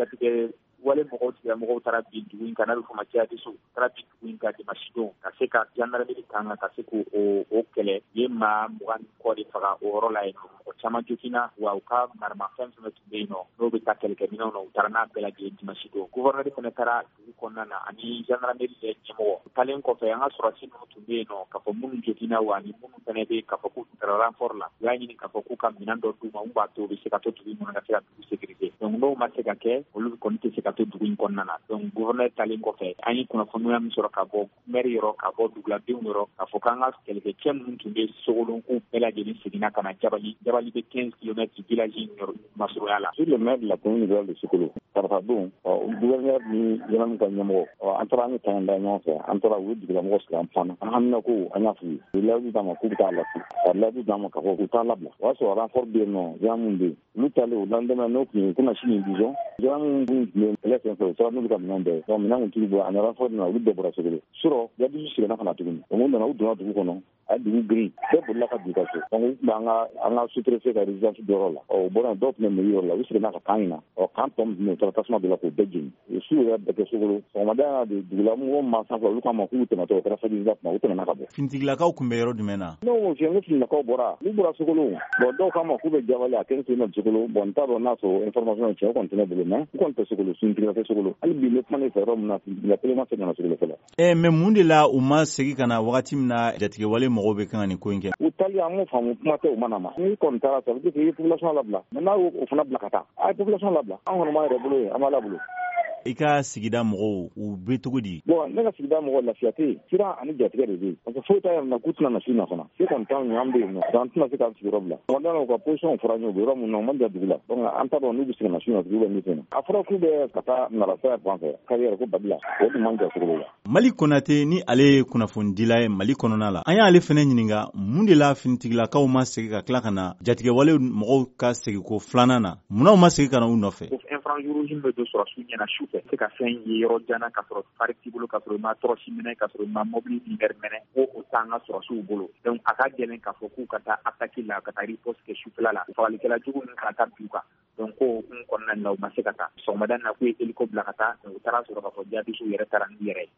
jatigɛ wale mɔgɔw tigɛ mɔgɔw taara bin dugu in kan n'a bɛ fɔ ma jihadistu taara bin dugu in kan dimanche ka se ka gendarmerie kan ka se k'o kɛlɛ ye maa 20 kɔ de faga o yɔrɔ la yen mɔgɔ caman joginna wa u ka maramafɛn fɛnɛ tun bɛ yen nɔ n'o bɛ taa kɛlɛkɛminɛw na u taara n'a bɛɛ lajɛlen dimanche don gouverneur fɛnɛ taara dugu kɔnɔna na ani gendarmerie ɲɛmɔgɔ talen kɔfɛ an ka sɔrɔsi minnu tun bɛ yen nɔ k'a fɔ minnu joginna wa ani minnu fɛnɛ bɛ k'a fɔ k'u taara renfort la u y'a ɲini k'a fɔ k'u ka minɛn dɔ d'u ma mun b'a to u bɛ se ka to dugu in kɔnɔ ka se ka dugu sécurité donc n'o ma se ka kɛ olu kɔni tɛ se ka to dugu in kɔnɔna na donc gouverneur talen kɔfɛ an ye kunnafoniya min sɔrɔ ka bɔ maire yɔrɔ ka bɔ duguladenw yɔrɔ k'a fɔ k'an ka kɛlɛkɛcɛ minnu tun bɛ Sogolon k'u bɛɛ lajɛlen seginna ka na Jabali bɛ 15 km village in masurunya la. Sur le maire de la commune de Sogolon Tarata don gouverneur ni yɛlɛmu ka ɲɛmɔgɔ an taara an ye tan da ɲɔgɔn fɛ an taara u dugulamɔgɔ sigi an fana an hamina ko an y'a f'u ye layidu d'an ma k'u bɛ taa lafi ka layidu d'an ma k'a fɔ k'u t'a labila o y'a sɔrɔ renfort bɛ yen nɔ yan mun bɛ yen n'u taalen o lendemain n'o tun ye kuna sini disons yan mun tun ye kɛlɛ fɛn fɛ o sɔrɔ n'u bɛ ka minɛn bɛɛ donc minɛn tun t'u bolo ani renfort na olu bɛɛ bɔra Sogolon surɔ jadisu sigira ka na tuguni donc u nana u donna dugu kɔnɔ a dugu girin bɛɛ bolila ka bin ka so donc u tun bɛ an ka sous-préfet ka résidence dɔrɔn la o bɔra dɔw tun bɛ mairie yɔrɔ la u seginna ka kan in na kan tɔ min tun bɛ yen u taara tasuma dɔ la k'o bɛɛ jeni su yɛrɛ bɛɛ kɛ Sogolon sɔgɔmada y'a de dugulamɔgɔw ma sanfɛ olu k'a ma k'u tɛmɛtɔ o kɛra fajirida tuma u tɛmɛna ka bɔ. Finitigilakaw kun bɛ yɔrɔ jumɛn na? n'o fiɲɛ ko finitigilakaw bɔra n'u bɔra Sogolon bon dɔw k'a ma k'u bɛ Jabali a 15 km Sogolon bon n t'a dɔn n'a sɔrɔ information ye tiɲɛ o kɔni tɛ ne bolo mais u kɔni tɛ Sogolon finitigila tɛ Sogolon hali bi ne kuma ne fɛ yɔrɔ min na finitigila kelen ma se ka na Sogolon fɔlɔ. Mais mun de la u ma segin ka na wagati min na jatigɛwale mɔgɔw bɛ kan ka nin ko in kɛ? U tali an m'o faamu kuma tɛ u ma na ma n'i kɔni taara ça veut dire que i ye population labila mais n'a y'o fana bila ka taa a ye population labila an kɔni b'an yɛrɛ bolo ye an b'a labolo. I ka sigida mɔgɔw u bɛ cogo di? Bon ne ka sigida mɔgɔ lafiya tɛ yen siran ani jatigɛ de bɛ yen parce que foyi t'a yɛrɛ na k'u tɛna na su na fana se kɔni t'anw ye an bɛ yen nɔ an tɛna se k'an sigiyɔrɔ bila commandant u ka position fɔra ɲɔgɔn yɔrɔ min na u man jan dugu la donc an t'a dɔn n'u bɛ se ka na su na dugu bɛ min fɛ a fɔra k'u bɛ ka taa Narafɛ fan fɛ carrière ko Babila o dun man jan Sogolon la. Mali Konate ni ale ye kunnafonidila ye Mali kɔnɔna la an y'ale fɛnɛ ɲininka mun de la finitigilakaw ma segin ka tila ka na jatigɛwale mɔgɔw ka segin ko filanan na munnaw ma segin ka na u nɔfɛ? Infrarouge bɛ dɔ sɔrɔ su ɲɛna su fɛ se ka fɛn ye yɔrɔ janna ka sɔrɔ fari t'i bolo ka sɔrɔ i ma tɔrɔsi minɛ ka sɔrɔ i ma mobili numéro minɛ ko o t'an ka sɔrɔsiw bolo donc a ka gɛlɛn k'a fɔ k'u ka taa attaque la ka taa riposte kɛ sufɛla la fagalikɛla jugu min kana taa bin u kan donc ko hukumu kɔnɔna na u ma se ka taa sɔgɔmada in na k'u ye hélico bila ka taa u taara sɔrɔ k'a fɔ jihadistes yɛrɛ taara n'u yɛrɛ ye